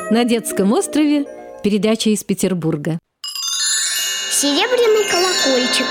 На детском острове передача из Петербурга. Серебряный колокольчик.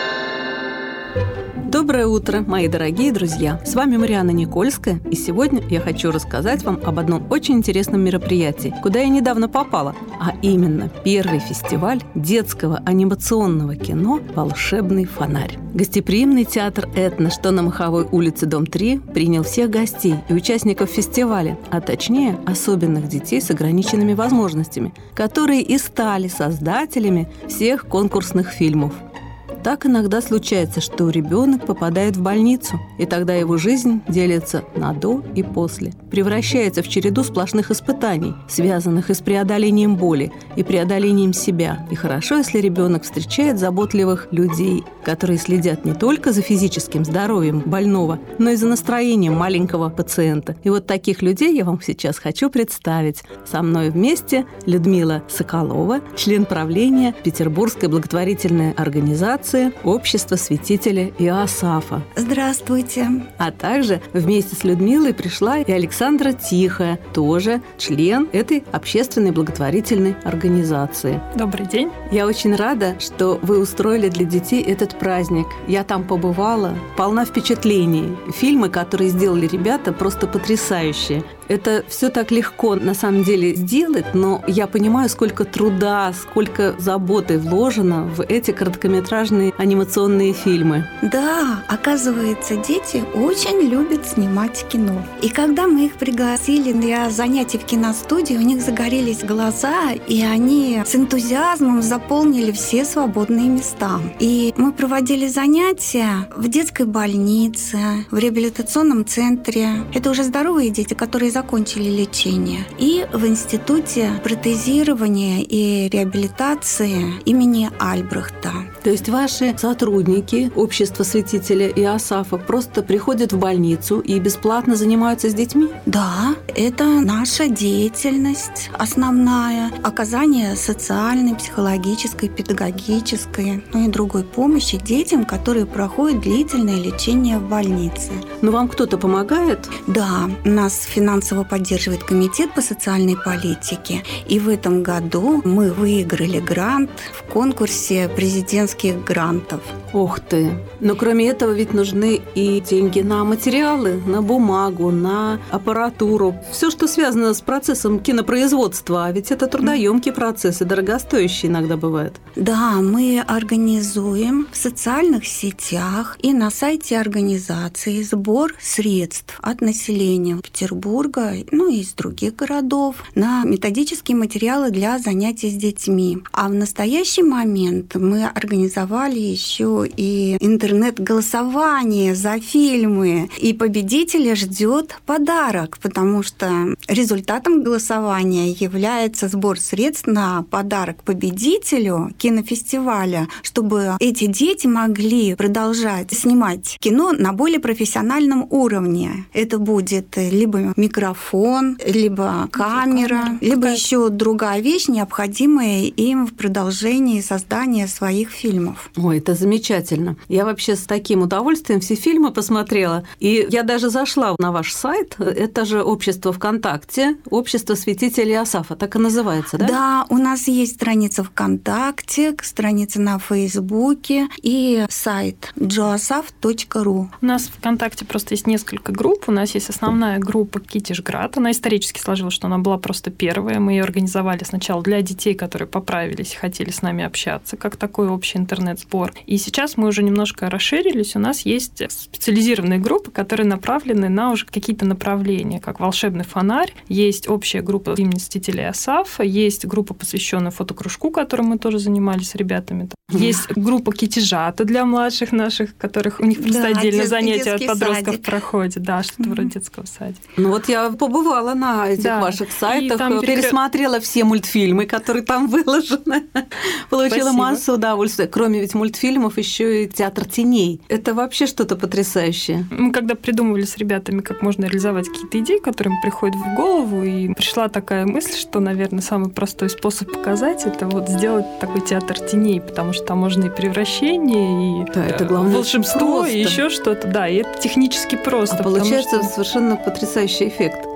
Доброе утро, мои дорогие друзья! С вами Марианна Никольская, и сегодня я хочу рассказать вам об одном очень интересном мероприятии, куда я недавно попала, а именно первый фестиваль детского анимационного кино «Волшебный фонарь». Гостеприимный театр «Этно», что на Маховой улице, дом 3, принял всех гостей и участников фестиваля, а точнее особенных детей с ограниченными возможностями, которые и стали создателями всех конкурсных фильмов. Так иногда случается, что ребенок попадает в больницу, и тогда его жизнь делится на «до» и «после», превращается в череду сплошных испытаний, связанных и с преодолением боли, и преодолением себя. И хорошо, если ребенок встречает заботливых людей, которые следят не только за физическим здоровьем больного, но и за настроением маленького пациента. И вот таких людей я вам сейчас хочу представить. Со мной вместе Людмила Соколова, член правления Петербургской благотворительной организации «Общество святителя Иосафа». Здравствуйте. А также вместе с Людмилой пришла и Александра Тихая, тоже член этой общественной благотворительной организации. Добрый день. Я очень рада, что вы устроили для детей этот праздник. Я там побывала, полна впечатлений. Фильмы, которые сделали ребята, просто потрясающие. Это все так легко на самом деле сделать, но я понимаю, сколько труда, сколько заботы вложено в эти короткометражные анимационные фильмы. Да, оказывается, дети очень любят снимать кино. И когда мы их пригласили для занятий в киностудии, у них загорелись глаза, и они с энтузиазмом заполнили все свободные места. И мы проводили занятия в детской больнице, в реабилитационном центре. Это уже здоровые дети, которые закончили лечение. И в Институте протезирования и реабилитации имени Альбрехта. То есть ваши сотрудники Общества святителя Иосафа просто приходят в больницу и бесплатно занимаются с детьми? Да, это наша деятельность основная. Оказание социальной, психологической, педагогической, и другой помощи детям, которые проходят длительное лечение в больнице. Но вам кто-то помогает? Да, нас финансово поддерживает Комитет по социальной политике. И в этом году мы выиграли грант в конкурсе президентских грантов. Ух ты! Но кроме этого ведь нужны и деньги на материалы, на бумагу, на аппаратуру. Все, что связано с процессом кинопроизводства. А ведь это трудоемкий процесс и дорогостоящий иногда бывает. Да, мы организуем в социальных сетях и на сайте организации сбор средств от населения Петербурга, и из других городов, на методические материалы для занятий с детьми. А в настоящий момент мы организовали еще и интернет-голосование за фильмы. И победителя ждет подарок, потому что результатом голосования является сбор средств на подарок победителю кинофестиваля, чтобы эти дети могли продолжать снимать кино на более профессиональном уровне. Это будет либо микрофон, либо камера, либо еще другая вещь, необходимая им в продолжении создания своих фильмов. Ой, это замечательно. Я вообще с таким удовольствием все фильмы посмотрела. И я даже зашла на ваш сайт. Это же общество ВКонтакте, Общество святителя Иосафа. Так и называется, да? Да, у нас есть страница ВКонтакте, страница на Фейсбуке и сайт joasaf.ru. У нас в ВКонтакте просто есть несколько групп. У нас есть основная группа Китежград. Она исторически сложилась, что она была просто первая. Мы ее организовали сначала для детей, которые поправились и хотели с нами общаться, как такой общий интернет-сбор. И сейчас мы уже немножко расширились. У нас есть специализированные группы, которые направлены на уже какие-то направления, как «Волшебный фонарь». Есть общая группа имени святителя Иосафа, есть группа, посвященная фотокружку, которой мы тоже занимались с ребятами. Есть группа Китежата для младших наших, которых у них просто отдельное занятие от подростков садик проходит. Да, что-то вроде детского садика. Вот я побывала на этих ваших сайтах, пересмотрела все мультфильмы, которые там выложены. Получила массу удовольствия. Кроме ведь мультфильмов, еще и театр теней. Это вообще что-то потрясающее. Мы когда придумывали с ребятами, как можно реализовать какие-то идеи, которые им приходят в голову, и пришла такая мысль, что, наверное, самый простой способ показать — это вот сделать такой театр теней, потому что там можно и превращение, и это главное, волшебство, просто. И еще что-то. Да, и это технически просто. Получается совершенно потрясающий эффект.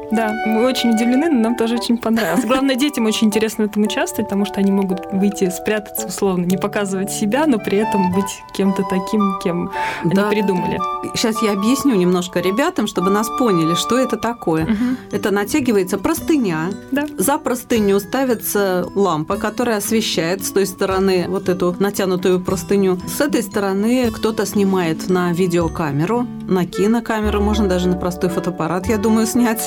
Да, мы очень удивлены, но нам тоже очень понравилось. Главное, детям очень интересно в этом участвовать, потому что они могут выйти, спрятаться условно, не показывать себя, но при этом быть кем-то таким, кем они придумали. Сейчас я объясню немножко ребятам, чтобы нас поняли, что это такое. Это натягивается простыня. Да. За простыню ставится лампа, которая освещает с той стороны вот эту натянутую простыню. С этой стороны кто-то снимает на видеокамеру, на кинокамеру, можно даже на простой фотоаппарат, я думаю, снять.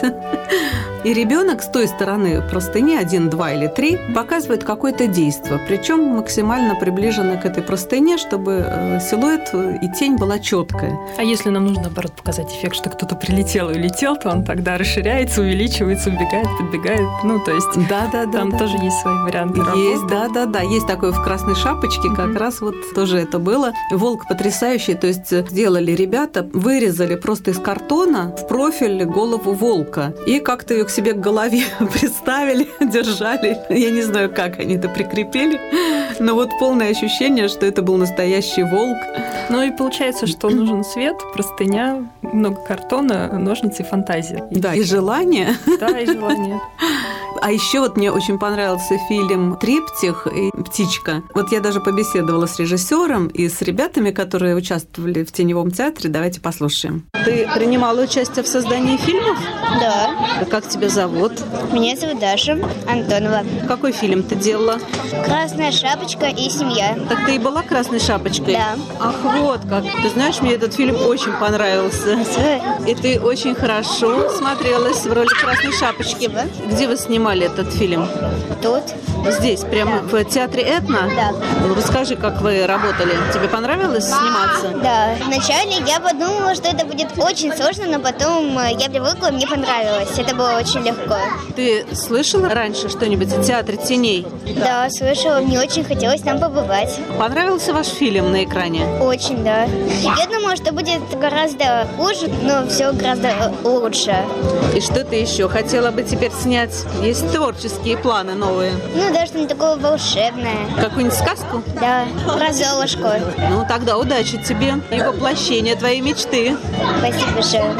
И ребенок с той стороны простыни, 1, 2 или 3, показывает какое-то действие, причем максимально приближено к этой простыне, чтобы силуэт и тень была четкая. А если нам нужно, наоборот, показать эффект, что кто-то прилетел и улетел, то он тогда расширяется, увеличивается, убегает, подбегает. Ну, то есть там тоже есть свои варианты есть, работы. да. Есть такое в «Красной шапочке», как раз вот тоже это было. Волк потрясающий, то есть сделали ребята, вырезали просто из картона в профиль голову волка и как-то ее к себе к голове приставили, держали. Я не знаю, как они это прикрепили, но вот полное ощущение, что это был настоящий волк. Ну и получается, что нужен свет, простыня, много картона, ножницы и фантазия. Да, и желание. Да, и желание. А еще вот мне очень понравился фильм «Триптих» и «Птичка». Вот я даже побеседовала с режиссером и с ребятами, которые участвовали в Теневом театре. Давайте послушаем. Ты принимала участие в создании фильмов? Да. Как тебя зовут? Меня зовут Даша Антонова. Какой фильм ты делала? «Красная шапочка и семья». Так ты и была «Красной шапочкой»? Да. Ах, вот как. Ты знаешь, мне этот фильм очень понравился. И ты очень хорошо смотрелась в роли «Красной шапочки». Спасибо. Где вы снимали этот фильм? Тут. Здесь, прямо в театре «Этно»? Да. Ну, расскажи, как вы работали. Тебе понравилось сниматься? Да. Вначале я подумала, что это будет очень сложно, но потом я привыкла, мне понравилось. Это было очень легко. Ты слышала раньше что-нибудь о театре теней? Да, слышала. Мне очень хотелось там побывать. Понравился ваш фильм на экране? Очень, да. Я думала, что будет гораздо хуже, но все гораздо лучше. И что ты еще хотела бы теперь снять? Есть творческие планы новые? Ну, даже что-нибудь такое волшебное. Какую-нибудь сказку? Да, про Золушку. Ну, тогда удачи тебе и воплощения твоей мечты. Спасибо большое.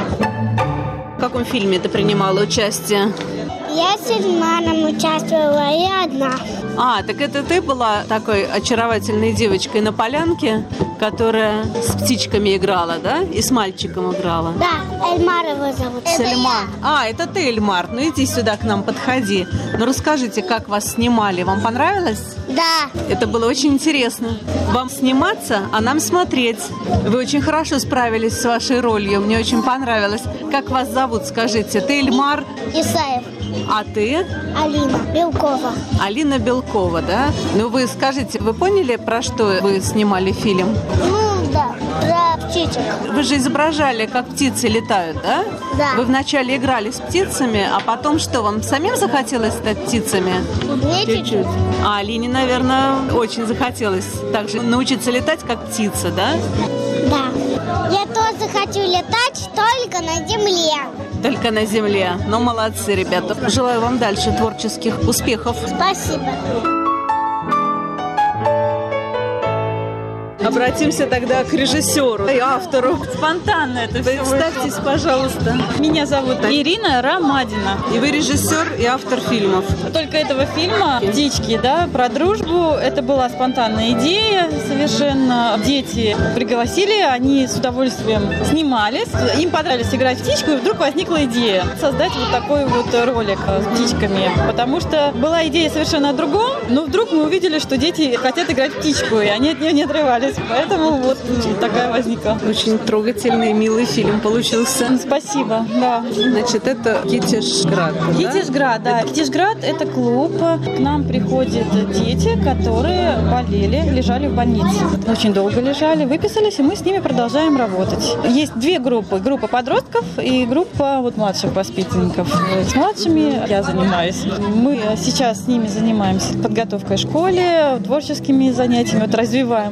В каком фильме ты принимала участие? Я с Ильманом участвовала, и одна. А, так это ты была такой очаровательной девочкой на полянке, которая с птичками играла, да? И с мальчиком играла? Да, Эльмар его зовут. Сальман. А, это ты, Эльмар. Ну, иди сюда к нам, подходи. Ну, расскажите, как вас снимали. Вам понравилось? Да. Это было очень интересно. Вам сниматься, а нам смотреть. Вы очень хорошо справились с вашей ролью. Мне очень понравилось. Как вас зовут, скажите? Ты Эльмар? Исаев. А ты? Алина Белкова. Алина Белкова, да? Ну, вы скажите, вы поняли, про что вы снимали фильм? Ну, да, про птичек. Вы же изображали, как птицы летают, да? Да. Вы вначале играли с птицами, а потом что, вам самим захотелось стать птицами? Мне чуть-чуть. А Алине, наверное, очень захотелось также научиться летать, как птица, да? Да. Я тоже хочу летать только на земле. Только на земле. Ну, молодцы, ребята. Желаю вам дальше творческих успехов. Спасибо. Обратимся тогда к режиссеру и автору. Спонтанно это все Представьтесь, пожалуйста. Меня зовут Ирина Ромадина. И вы режиссер и автор фильмов. Только этого фильма «Птички», да, про дружбу, это была спонтанная идея совершенно. Дети пригласили, они с удовольствием снимались. Им понравилось играть в птичку, и вдруг возникла идея создать вот такой вот ролик с птичками. Потому что была идея совершенно о другом, но вдруг мы увидели, что дети хотят играть в птичку, и они от нее не отрывались. Поэтому вот такая возникла. Очень трогательный, милый фильм получился. Спасибо, да. Значит, это Китежград, да? Китежград, да. Китежград – это клуб. К нам приходят дети, которые болели, лежали в больнице. Очень долго лежали, выписались, и мы с ними продолжаем работать. Есть две группы. Группа подростков и группа вот младших воспитанников. С младшими я занимаюсь. Мы сейчас с ними занимаемся подготовкой в школе, творческими занятиями, вот развиваем малышей.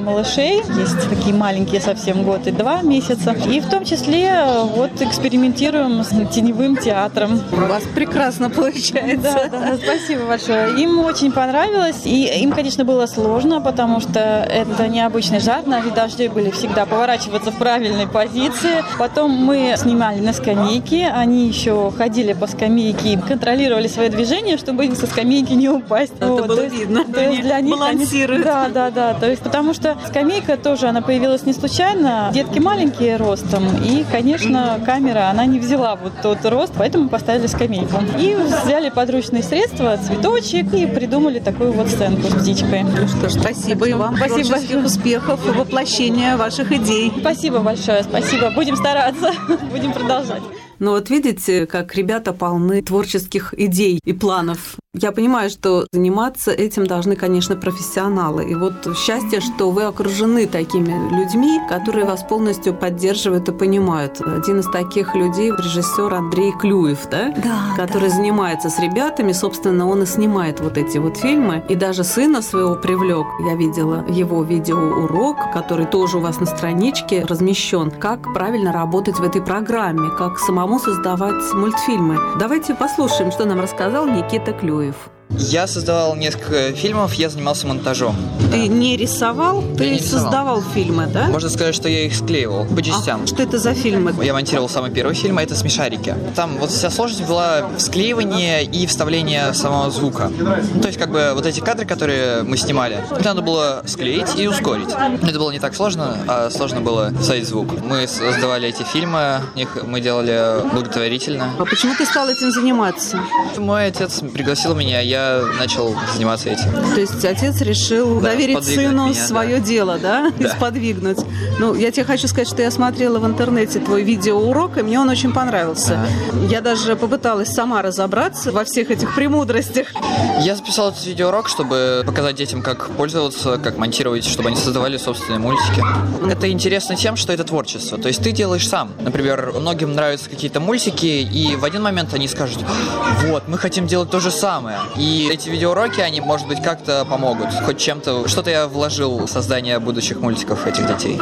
детей. Есть такие маленькие совсем, год и 2 месяца. И в том числе вот экспериментируем с теневым театром. У вас прекрасно получается. Да, спасибо большое. Им очень понравилось. И им, конечно, было сложно, потому что это необычный жанр. На вид дождей были всегда поворачиваться в правильной позиции. Потом мы снимали на скамейке. Они еще ходили по скамейке и контролировали свои движения, чтобы со скамейки не упасть. Это вот, было видно. То есть для них балансируют. Да. То есть, потому что скамейка тоже, она появилась не случайно. Детки маленькие ростом. И, конечно, камера, она не взяла вот тот рост, поэтому поставили скамейку. И взяли подручные средства, цветочек, и придумали такую вот сценку с птичкой. Ну что ж, спасибо и вам. Спасибо. Творческих успехов и воплощения ваших идей. Спасибо большое, спасибо. Будем стараться, будем продолжать. Ну вот видите, как ребята полны творческих идей и планов. Я понимаю, что заниматься этим должны, конечно, профессионалы. И вот счастье, что вы окружены такими людьми, которые вас полностью поддерживают и понимают. Один из таких людей – режиссер Андрей Клюев, да? Который занимается с ребятами. Собственно, он и снимает вот эти вот фильмы. И даже сына своего привлек. Я видела его видеоурок, который тоже у вас на страничке размещен. Как правильно работать в этой программе, как самому создавать мультфильмы. Давайте послушаем, что нам рассказал Никита Клюев. Я создавал несколько фильмов, я занимался монтажом. Ты не рисовал, ты создавал фильмы, да? Можно сказать, что я их склеивал по частям. Что это за фильмы? Я монтировал самый первый фильм, а это «Смешарики». Там вот вся сложность была в складывании и вставлении самого звука. Ну, то есть, как бы, вот эти кадры, которые мы снимали, их надо было склеить и ускорить. Это было не так сложно, а сложно было вставить звук. Мы создавали эти фильмы, их мы делали благотворительно. А почему ты стал этим заниматься? Мой отец пригласил меня, я начал заниматься этим. То есть отец решил доверить сыну меня, свое дело, да? И сподвигнуть. Ну, я тебе хочу сказать, что я смотрела в интернете твой видеоурок, и мне он очень понравился. Я даже попыталась сама разобраться во всех этих премудростях. Я записал этот видеоурок, чтобы показать детям, как пользоваться, как монтировать, чтобы они создавали собственные мультики. Это интересно тем, что это творчество. То есть ты делаешь сам. Например, многим нравятся какие-то мультики, и в один момент они скажут: вот, мы хотим делать то же самое. И эти видеоуроки, они, может быть, как-то помогут. Хоть чем-то, что-то я вложил в создание будущих мультиков этих детей.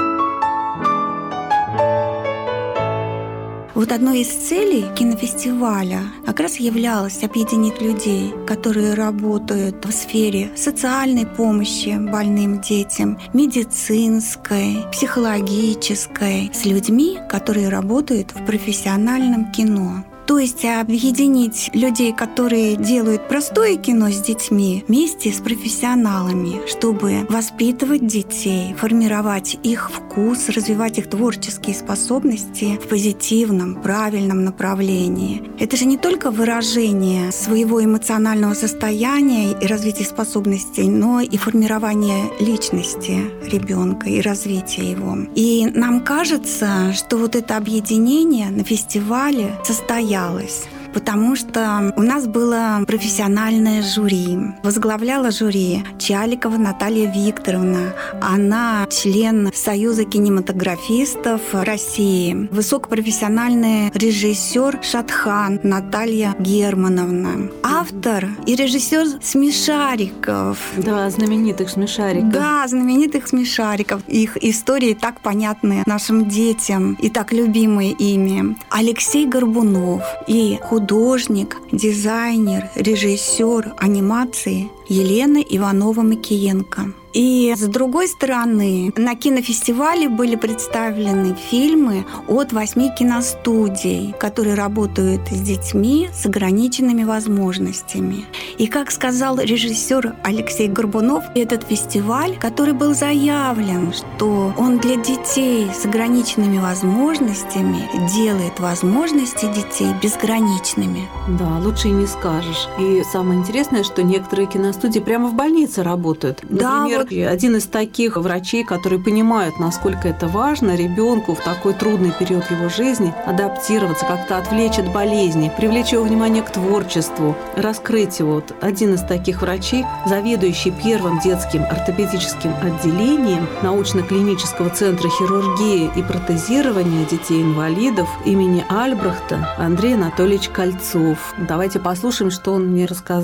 Вот одной из целей кинофестиваля как раз являлось объединить людей, которые работают в сфере социальной помощи больным детям, медицинской, психологической, с людьми, которые работают в профессиональном кино. То есть объединить людей, которые делают простое кино с детьми, вместе с профессионалами, чтобы воспитывать детей, формировать их вкус, развивать их творческие способности в позитивном, правильном направлении. Это же не только выражение своего эмоционального состояния и развитие способностей, но и формирование личности ребенка и развитие его. И нам кажется, что вот это объединение на фестивале состоялось. Потому что у нас было профессиональное жюри. Возглавляла жюри Чаликова Наталья Викторовна. Она член Союза кинематографистов России. Высокопрофессиональный режиссер Шатхан Наталья Германовна. Автор и режиссер «Смешариков». Да, знаменитых «Смешариков». Да, знаменитых «Смешариков». Их истории так понятны нашим детям и так любимы ими. Алексей Горбунов и художник, дизайнер, режиссер анимации Елена Иванова-Макиенко. И с другой стороны, на кинофестивале были представлены фильмы от 8 киностудий, которые работают с детьми с ограниченными возможностями. И, как сказал режиссер Алексей Горбунов, этот фестиваль, который был заявлен, что он для детей с ограниченными возможностями делает возможности детей безграничными. Да, лучше и не скажешь. И самое интересное, что некоторые киностудии прямо в больнице работают. Например, один из таких врачей, которые понимают, насколько это важно ребенку в такой трудный период его жизни адаптироваться, как-то отвлечь от болезни, привлечь его внимание к творчеству, раскрыть его. Вот один из таких врачей, заведующий первым детским ортопедическим отделением научно-клинического центра хирургии и протезирования детей-инвалидов имени Альбрехта Андрей Анатольевич Кольцов. Давайте послушаем, что он мне рассказал.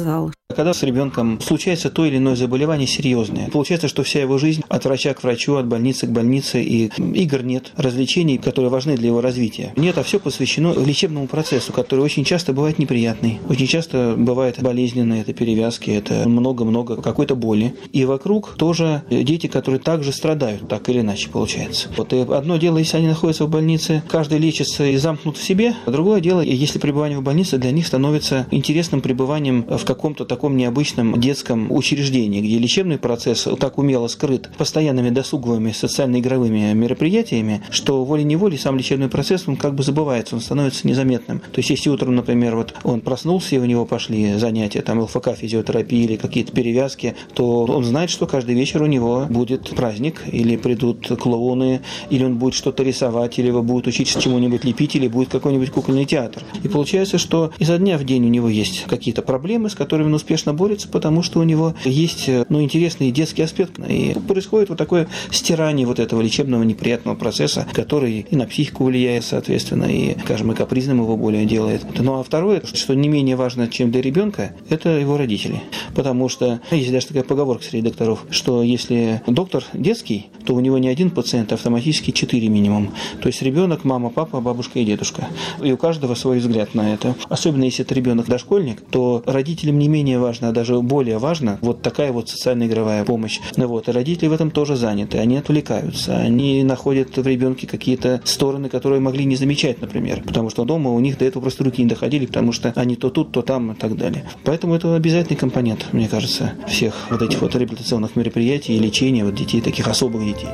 Когда с ребенком случается то или иное заболевание серьезное, получается, что вся его жизнь от врача к врачу, от больницы к больнице, и игр нет, развлечений, которые важны для его развития. Нет, а все посвящено лечебному процессу, который очень часто бывает неприятный, очень часто бывает болезненный, это перевязки, это много-много какой-то боли. И вокруг тоже дети, которые также страдают, так или иначе получается. Вот и одно дело, если они находятся в больнице, каждый лечится и замкнут в себе, а другое дело, если пребывание в больнице для них становится интересным пребыванием в каком-то таком необычном детском учреждении, где лечебный процесс так умело скрыт постоянными досуговыми социально-игровыми мероприятиями, что волей-неволей сам лечебный процесс, он как бы забывается, он становится незаметным. То есть, если утром, например, вот он проснулся, и у него пошли занятия, там ЛФК, физиотерапии или какие-то перевязки, то он знает, что каждый вечер у него будет праздник, или придут клоуны, или он будет что-то рисовать, или его будут учить чему-нибудь лепить, или будет какой-нибудь кукольный театр. И получается, что изо дня в день у него есть какие-то проблемы, с которыми он успешно борется, потому что у него есть интересный детский аспект. И происходит вот такое стирание вот этого лечебного неприятного процесса, который и на психику влияет, соответственно, и, скажем, и капризным его более делает. Ну а второе, что не менее важно, чем для ребенка, это его родители. Потому что есть даже такая поговорка среди докторов, что если доктор детский, то у него не один пациент, а автоматически 4 минимум. То есть ребенок, мама, папа, бабушка и дедушка. И у каждого свой взгляд на это. Особенно если это ребенок дошкольник, то родителям не менее важно, а даже более важно вот такая вот социально-игровая помощь. Вот. И родители в этом тоже заняты. Они отвлекаются. Они находят в ребенке какие-то стороны, которые могли не замечать, например. Потому что дома у них до этого просто руки не доходили, потому что они то тут, то там и так далее. Поэтому это обязательный компонент, мне кажется, всех вот этих вот реабилитационных мероприятий и лечения вот детей, таких особых детей.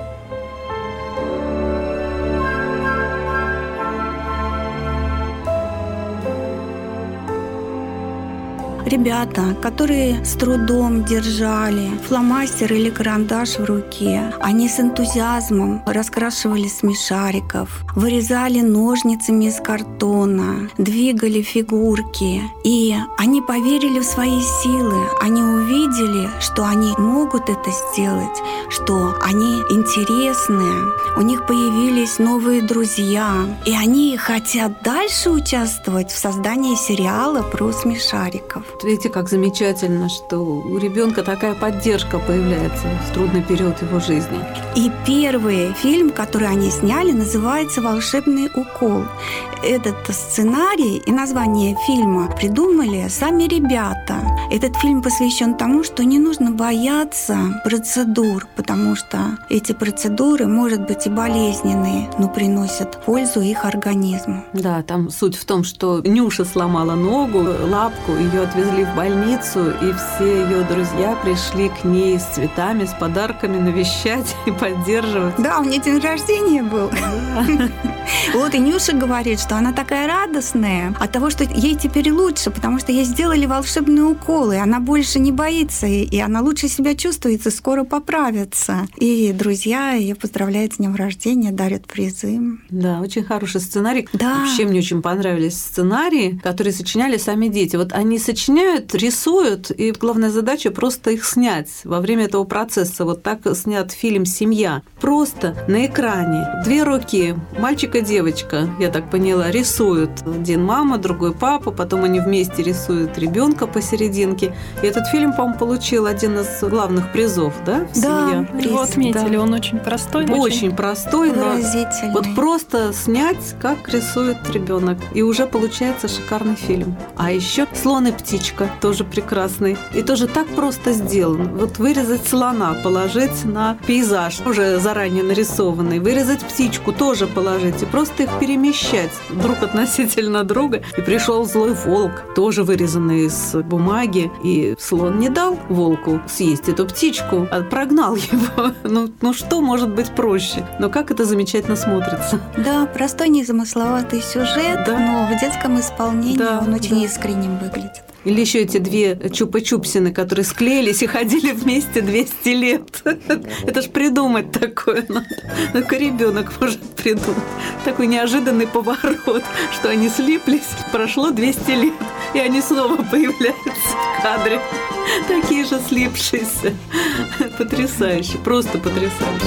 Ребята, которые с трудом держали фломастер или карандаш в руке, они с энтузиазмом раскрашивали смешариков, вырезали ножницами из картона, двигали фигурки. И они поверили в свои силы, они увидели, что они могут это сделать, что они интересные, у них появились новые друзья, и они хотят дальше участвовать в создании сериала про смешариков. Видите, как замечательно, что у ребенка такая поддержка появляется в трудный период его жизни. И первый фильм, который они сняли, называется «Волшебный укол». Этот сценарий и название фильма придумали сами ребята. Этот фильм посвящен тому, что не нужно бояться процедур, потому что эти процедуры, может быть, и болезненные, но приносят пользу их организму. Да, там суть в том, что Нюша сломала ногу, лапку, ее отвезли в больницу, и все ее друзья пришли к ней с цветами, с подарками навещать и поддерживать. Да, у нее день рождения был. Да. Вот и Нюша говорит, что она такая радостная от того, что ей теперь лучше, потому что ей сделали волшебные уколы, она больше не боится, и она лучше себя чувствует, и скоро поправится. И друзья ее поздравляют с днем рождения, дарят призы. Да, очень хороший сценарий. Да. Вообще мне очень понравились сценарии, которые сочиняли сами дети. Вот они сочиняют, рисуют, и главная задача просто их снять во время этого процесса. Вот так снят фильм «Семья». Просто на экране 2 руки, мальчик и девочка, я так поняла, рисуют. Один мама, другой папа, потом они вместе рисуют ребенка посерединке. И этот фильм, по-моему, получил один из главных призов, да? «Семья». Да, его отметили, да. Он очень простой. Очень простой, но выразительный. вот просто снять, как рисует ребенок, и уже получается шикарный фильм. А еще «Слон и птичка» тоже прекрасный. И тоже так просто сделан. Вот вырезать слона, положить на пейзаж, уже заранее нарисованный. Вырезать птичку, тоже положить. И просто их перемещать друг относительно друга. И пришел злой волк, тоже вырезанный из бумаги. И слон не дал волку съесть эту птичку, а прогнал его. Ну что может быть проще? Но как это замечательно смотрится. Да, простой, незамысловатый сюжет, да. Но в детском исполнении да, он очень да. искренним выглядит. Или еще эти 2 чупа-чупсины, которые склеились и ходили вместе 200 лет. Это ж придумать такое надо. Только ребенок может придумать. Такой неожиданный поворот, что они слиплись, прошло 200 лет, и они снова появляются в кадре. Такие же слипшиеся. Потрясающе, просто потрясающе.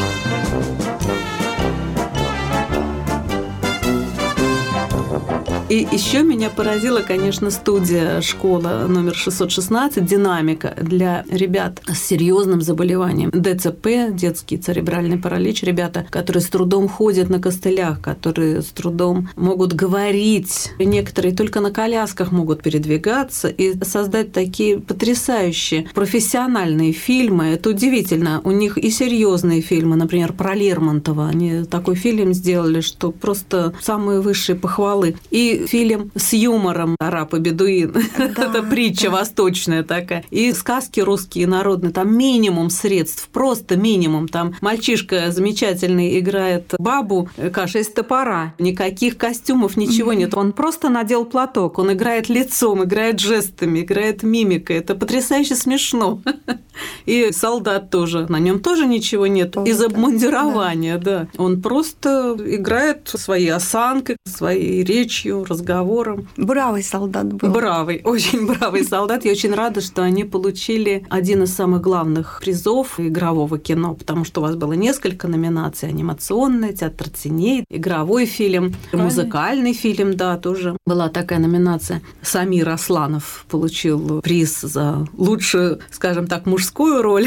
И еще меня поразила, конечно, студия школа номер 616 «Динамика» для ребят с серьезным заболеванием. ДЦП, детский церебральный паралич, ребята, которые с трудом ходят на костылях, которые с трудом могут говорить. Некоторые только на колясках могут передвигаться и создать такие потрясающие профессиональные фильмы. Это удивительно. У них и серьезные фильмы, например, про Лермонтова. Они такой фильм сделали, что просто самые высшие похвалы. И фильм с юмором «Араб и бедуин». Да, это притча восточная такая. И сказки русские, народные. Там минимум средств, просто минимум. Там мальчишка замечательный играет бабу, каша из топора. Никаких костюмов, ничего нет. Он просто надел платок. Он играет лицом, играет жестами, играет мимикой. Это потрясающе смешно. И солдат тоже. На нем тоже ничего нет. Из обмундирования, да. Он просто играет своей осанкой, своей речью, разговором. Бравый солдат был. Бравый, очень бравый солдат. Я очень рада, что они получили один из самых главных призов игрового кино, потому что у вас было несколько номинаций: анимационная, театр теней, игровой фильм, музыкальный фильм, да, тоже была такая номинация. Самир Асланов получил приз за лучшую, скажем так, мужскую роль.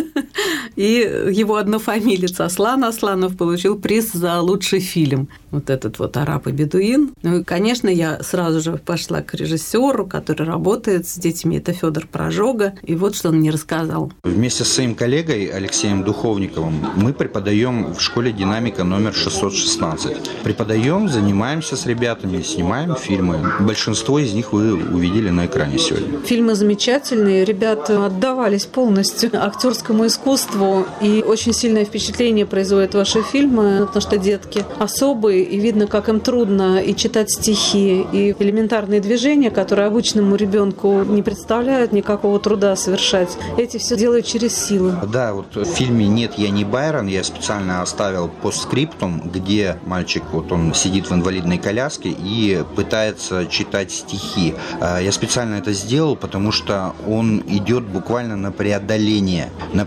И его однофамилец Аслан Асланов получил приз за лучший фильм. Вот этот вот «Араб и бедуин». Ну и, конечно, я сразу же пошла к режиссеру, который работает с детьми. Это Федор Прожога. И вот что он мне рассказал. Вместе с своим коллегой Алексеем Духовниковым мы преподаем в школе «Динамика» номер 616. Преподаем, занимаемся с ребятами, снимаем фильмы. Большинство из них вы увидели на экране сегодня. Фильмы замечательные. Ребята отдавались полностью актерскому искусству. И очень сильное впечатление производят ваши фильмы, потому что детки особые, и видно, как им трудно и читать стихи, и элементарные движения, которые обычному ребенку не представляют никакого труда совершать. Эти все делают через силу. Да, вот в фильме «Нет, я не Байрон» я специально оставил постскриптум, где мальчик, вот он сидит в инвалидной коляске и пытается читать стихи. Я специально это сделал, потому что он идет буквально на преодоление,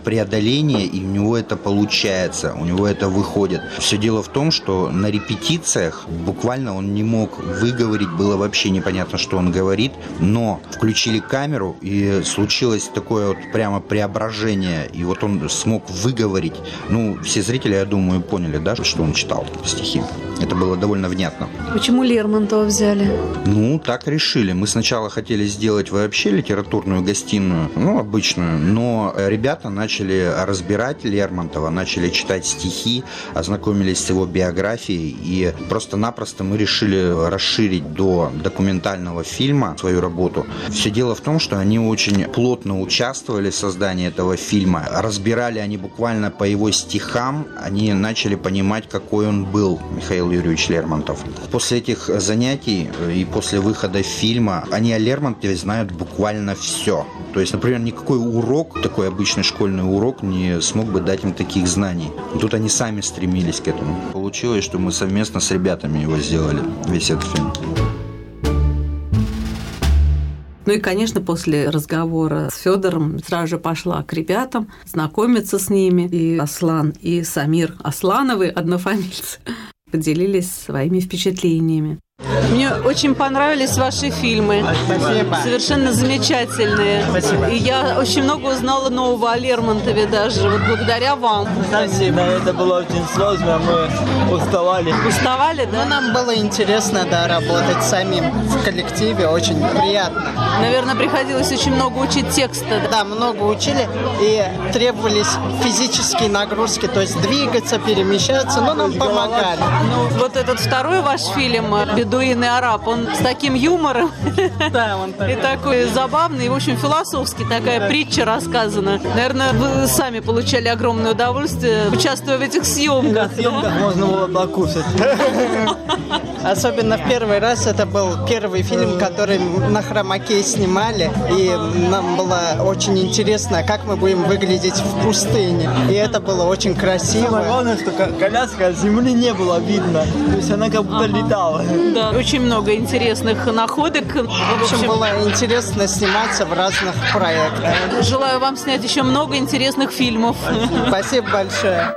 и у него это получается, у него это выходит. Все дело в том, что на репетициях буквально он не мог выговорить, было вообще непонятно, что он говорит, но включили камеру, и случилось такое вот прямо преображение, и вот он смог выговорить. Ну, все зрители, я думаю, поняли, да, что он читал стихи. Это было довольно внятно. Почему Лермонтова взяли? Ну, так решили. Мы сначала хотели сделать вообще литературную гостиную, ну, обычную, но ребята начали разбирать Лермонтова, начали читать стихи, ознакомились с его биографией, и просто-напросто мы решили расширить до документального фильма свою работу. Все дело в том, что они очень плотно участвовали в создании этого фильма. Разбирали они буквально по его стихам, они начали понимать, какой он был, Михаил Юрьевич Лермонтов. После этих занятий и после выхода фильма они о Лермонтове знают буквально все. То есть, например, никакой урок, такой обычный школьный урок, не смог бы дать им таких знаний. Тут они сами стремились к этому. Получилось, что мы совместно с ребятами его сделали, весь этот фильм. Ну и, конечно, после разговора с Федором сразу же пошла к ребятам, знакомиться с ними. И Аслан, и Самир Аслановы, однофамильцы, поделились своими впечатлениями. Мне очень понравились ваши фильмы. Спасибо. Совершенно замечательные. Спасибо. И я очень много узнала нового о Лермонтове даже, вот благодаря вам. Спасибо. Это было очень сложно, мы уставали. Уставали, да? Но нам было интересно, да, работать самим в коллективе, очень приятно. Наверное, приходилось очень много учить текста. Да, много учили и требовались физические нагрузки, то есть двигаться, перемещаться, но нам помогали. Ну, вот этот второй ваш фильм «Бедуин и араб», он с таким юмором, Да, он и такой забавный, и, в общем, философский, такая притча рассказана. Наверное, вы сами получали огромное удовольствие, участвуя в этих съемках. На съемках можно было покушать. Особенно в первый раз, это был первый фильм, который на хромаке снимали, и нам было очень интересно, как мы будем выглядеть в пустыне. И это было очень красиво. Самое главное, что коляска с земли не было видно, то есть она как будто летала. Да, очень много интересных находок. В общем, было интересно сниматься в разных проектах. Желаю вам снять еще много интересных фильмов. Спасибо большое.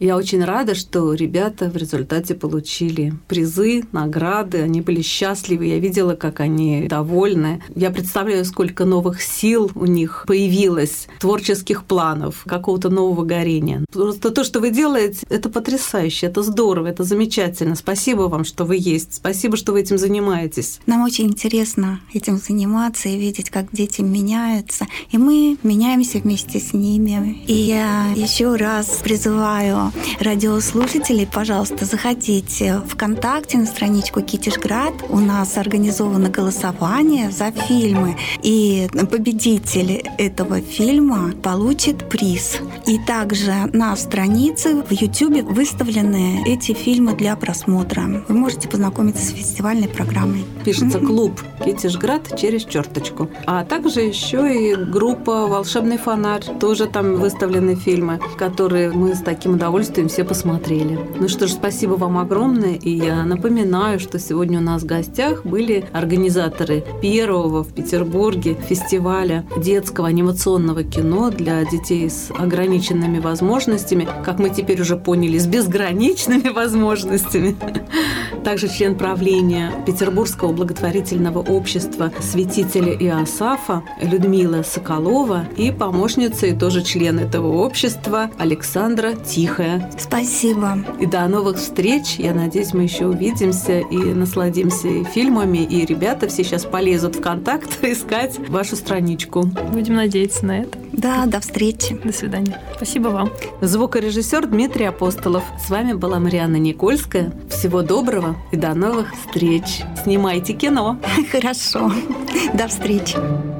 Я очень рада, что ребята в результате получили призы, награды, они были счастливы, я видела, как они довольны. Я представляю, сколько новых сил у них появилось, творческих планов, какого-то нового горения. Просто то, что вы делаете, это потрясающе, это здорово, это замечательно. Спасибо вам, что вы есть, спасибо, что вы этим занимаетесь. Нам очень интересно этим заниматься и видеть, как дети меняются, и мы меняемся вместе с ними. И я еще раз призываю радиослушателей, пожалуйста, заходите в ВКонтакте на страничку Китежград. У нас организовано голосование за фильмы, и победитель этого фильма получит приз. И также на странице в YouTube выставлены эти фильмы для просмотра. Вы можете познакомиться с фестивальной программой. Пишется клуб Китежград через черточку. А также еще и группа «Волшебный фонарь». Тоже там выставлены фильмы, которые мы с таким удовольствием все посмотрели. Ну что ж, спасибо вам огромное. И я напоминаю, что сегодня у нас в гостях были организаторы первого в Петербурге фестиваля детского анимационного кино для детей с ограниченными возможностями. Как мы теперь уже поняли, с безграничными возможностями. Также член правления Петербургского благотворительного общества святителя Иосафа Людмила Соколова и помощница и тоже член этого общества Александра Тихая. Спасибо. И до новых встреч. Я надеюсь, мы еще увидимся и насладимся и фильмами. И ребята все сейчас полезут в контакт искать вашу страничку. Будем надеяться на это. Да, до встречи. До свидания. Спасибо вам. Звукорежиссер Дмитрий Апостолов. С вами была Марианна Никольская. Всего доброго и до новых встреч. Снимайте кино. Хорошо. До встречи.